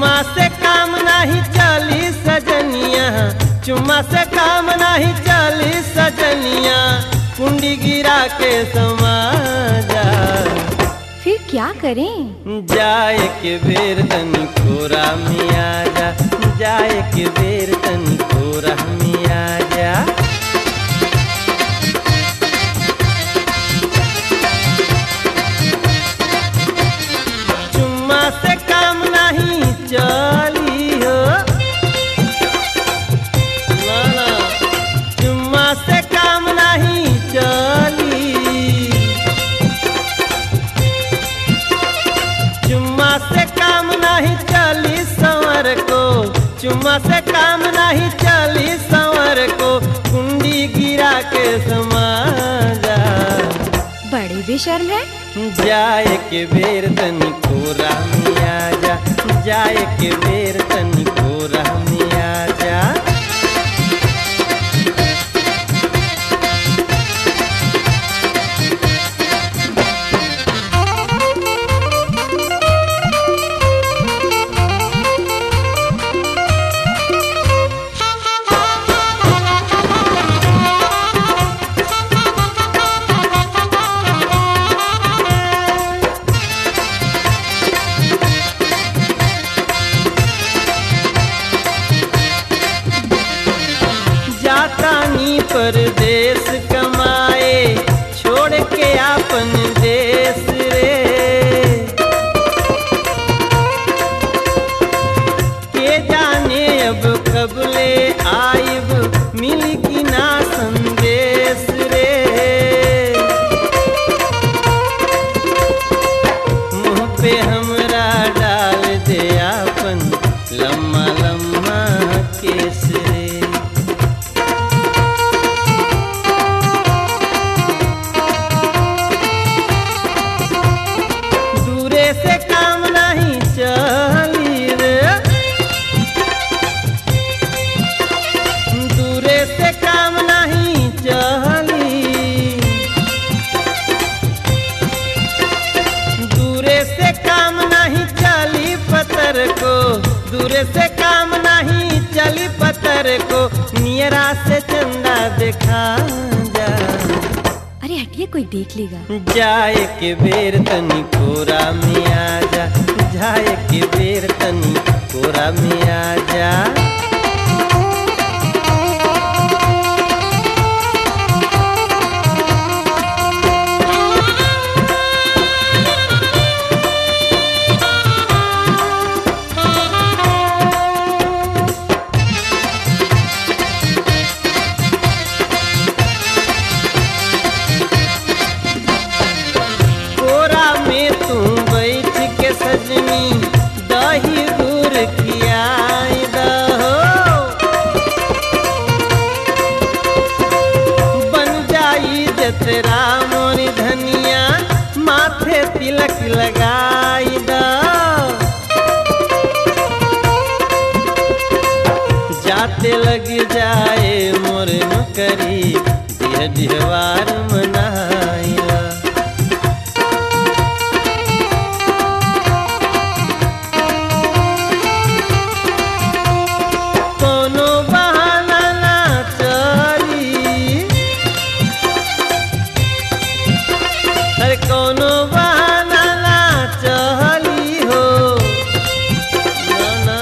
चुम्मा से काम नहीं चली सजनिया, चुम्मा से काम नहीं चली सजनिया, कुंडी गिरा के समा जा। फिर क्या करें? जाए के बेर तनी कोरा में आ जा, जाए के बेर तनी कोरा में आ जा। चुम्मा से काम नहीं चली हो, ना ना, चुम्मा से काम नहीं चली, चुम्मा से काम नहीं चली संवर को, चुम्मा से काम नहीं चली संवर को, कुंडी गिरा के समा जा। बड़े बेशर्म है। जाए के बेर तनी कोरा में आ जा, जाए के बेर तनी कोरा में आ जा। जातानी परदेश कमाए, छोड़ के आपन देश रे, के जाने अब कब ले आइब, मिली की ना संदेश रे। मुँह पे हमरा डाल दे आपन लम्मा लम्मा केस रे। से काम नहीं चली रे, दूरे से काम नहीं चली, दूरे से काम नहीं चली पत्थर को, दूरे से काम नहीं चली पत्थर को, नियरा से चंदा दिखा जा। अरे हटिए, कोई देख लेगा। जाए के बेर तनी कोरा में आ जा, जाए के बेर तनी कोरा में आ जा। सजनी दही दूर खियाई दहो, बन जाई जतरा मोरी धनिया, माथे तिलक लगाई दो। जाते लग जाए मोर नौकरी, दिह दिहवार मनाई। कोनो बहाना ना चली हो, ना ना,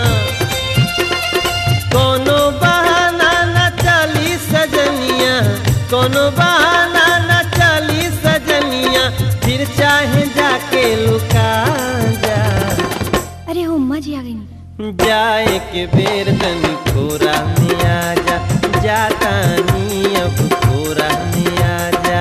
कोनो बहाना ना चली सजनिया, कोनो बहाना ना चली सजनिया, फिर चाहे जाके लुका जा। अरे हो अम्मा जी आ गई। जाए के बेर तनी कोरा में आ जा, जातानी अब कोरा में आ जा।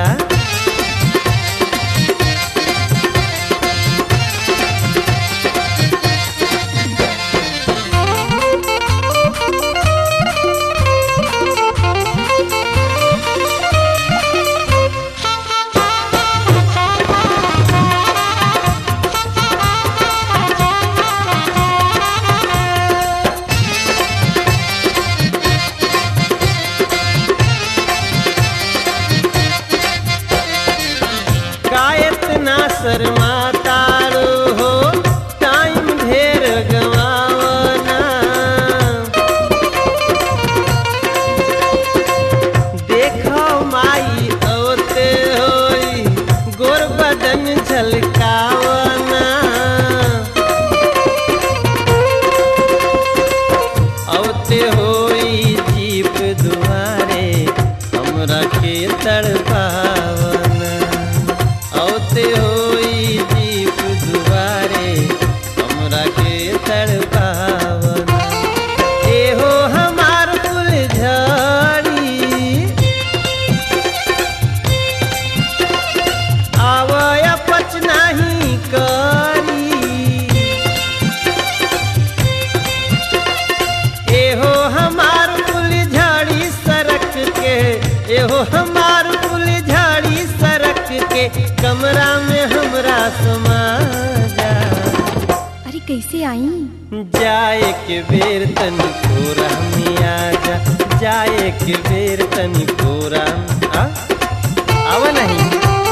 कमरा में हमरा समा जा। अरे कैसे आई? जाए के बेर तनी कोरा में आजा, जाए के बेर तनी कोरा में आवा नहीं।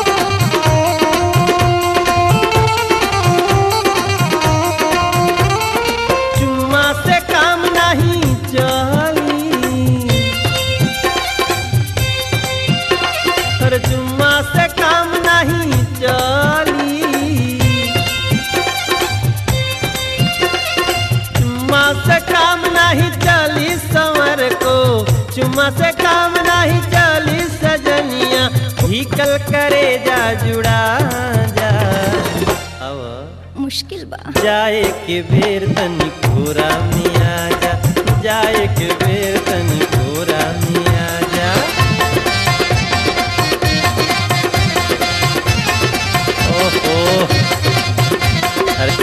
चुम्मा से काम नहीं चली, हर चुम्मा से काम नहीं चली। चुम्मा से काम नहीं चली संवर को, चुम्मा से काम नहीं चली सजनिया। भीकल करे जा जुड़ा जा, मुश्किल बा। जाए के बेर तनी कोरा में आजा, जाए के बेर तनी कोरा में आजा। ओहो अरे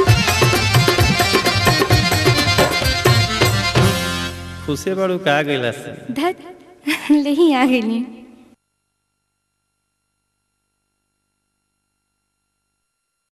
खुशे बड़ू का गइला से धत ले ही आ गई।